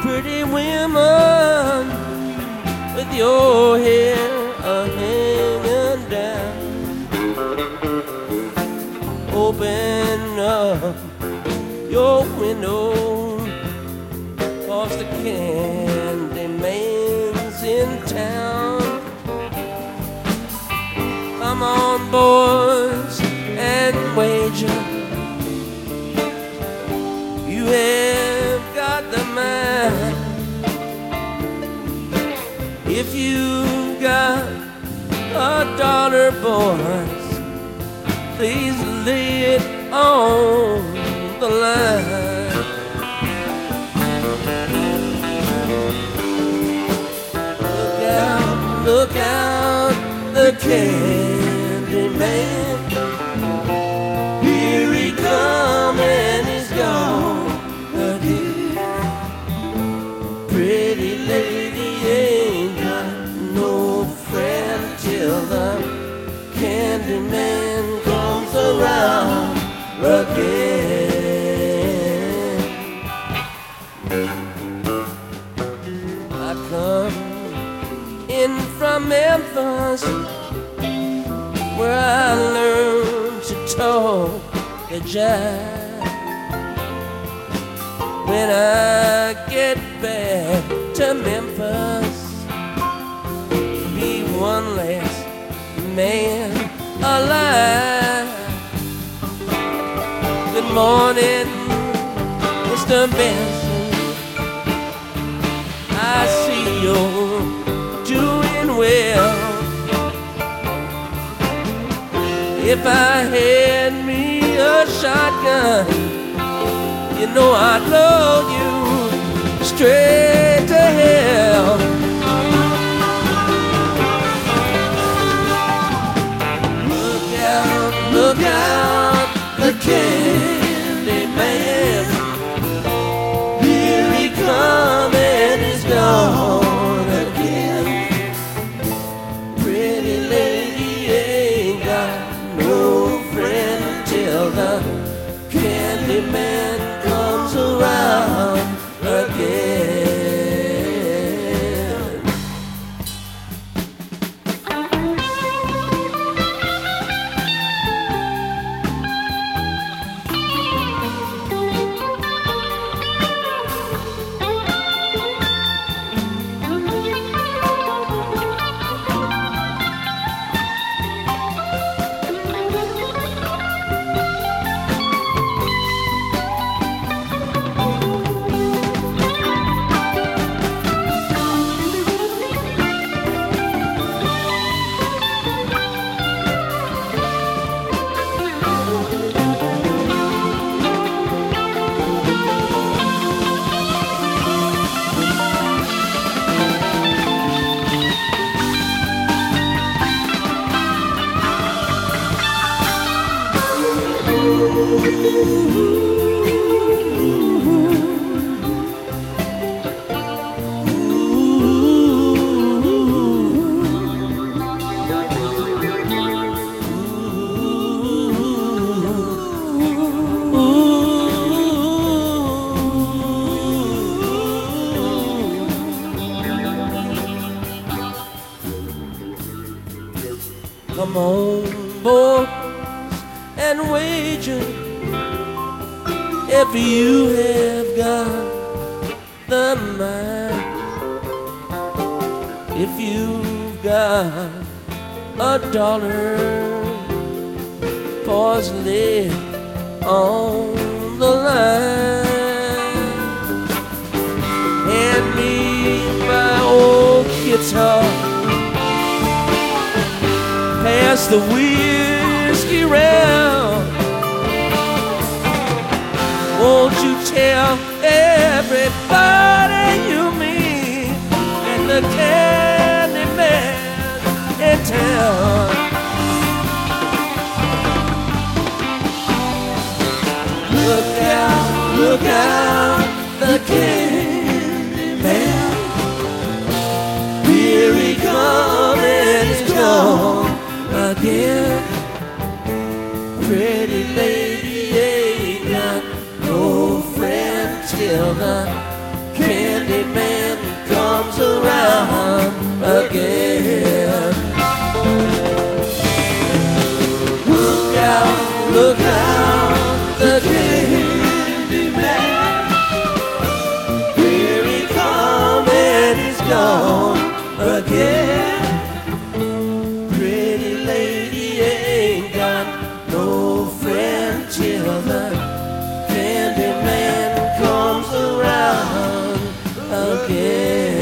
pretty women with your hair hanging down. Open up your window, 'cause the candy man's in town. Come on, boys, and wager. You have got the mind. If you got $1, boys, please lay it on the line. Look out, the candy man. Here he comes and he's gone again. Pretty lady ain't got no friend till the candy man comes around again. I come in from Memphis, where I learned to talk a jive. When I get back to Memphis, be one last man alive. Good morning, Mr. Benson. I see you're doing well. If I had me a shotgun, you know I'd load you straight to hell. Look out, the candy man. Here he comes and he's gone again. Pretty lady ain't got no friend till the candy man comes around again. Come on, boys, and wager if you have got the mind. If you've got $1, pause, lay on the line. Hand me my old guitar, pass the whiskey round. Won't you tell everybody you meet and the candy man in town? Look out, the candy man. Here he comes and he's gone again. Pretty lady ain't got no friend till the candy Candyman comes around again. Look out, the Candyman. Here he comes and he's gone again. Pretty lady ain't got no friend, children. Candyman comes around again.